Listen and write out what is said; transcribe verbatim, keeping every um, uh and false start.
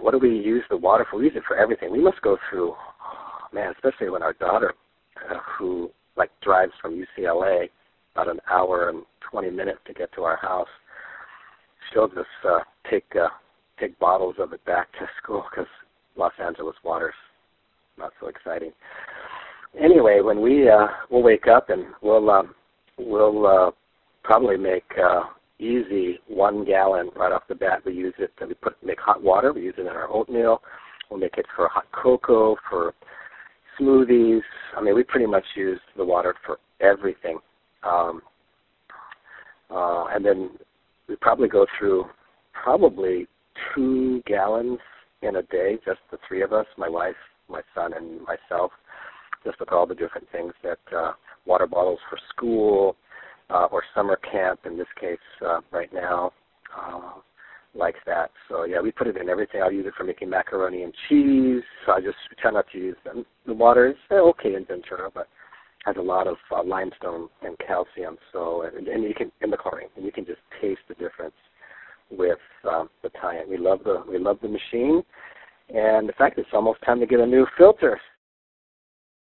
what do we use the water for? We use it for everything. We must go through, oh, man, especially when our daughter, uh, who like drives from U C L A about an hour and twenty minutes to get to our house, she'll just uh, take uh, take bottles of it back to school because Los Angeles water's not so exciting. Anyway, when we uh, we'll wake up and we'll um, we'll uh, probably make uh, easy one gallon right off the bat. We use it. We put make hot water. We use it in our oatmeal. We'll make it for hot cocoa, for smoothies. I mean, we pretty much use the water for everything. Um, uh, and then we probably go through probably two gallons in a day, just the three of us, my wife, my son, and myself, just with all the different things that uh, water bottles for school uh, or summer camp, in this case uh, right now, uh, like that. So, yeah, we put it in everything. I'll use it for making macaroni and cheese. So I just try not to use them. The water is okay in Ventura, but has a lot of uh, limestone and calcium, so and, and you can in the chlorine, and you can just taste the difference with um, the tie-in. We love the we love the machine, and in fact, it's almost time to get a new filter.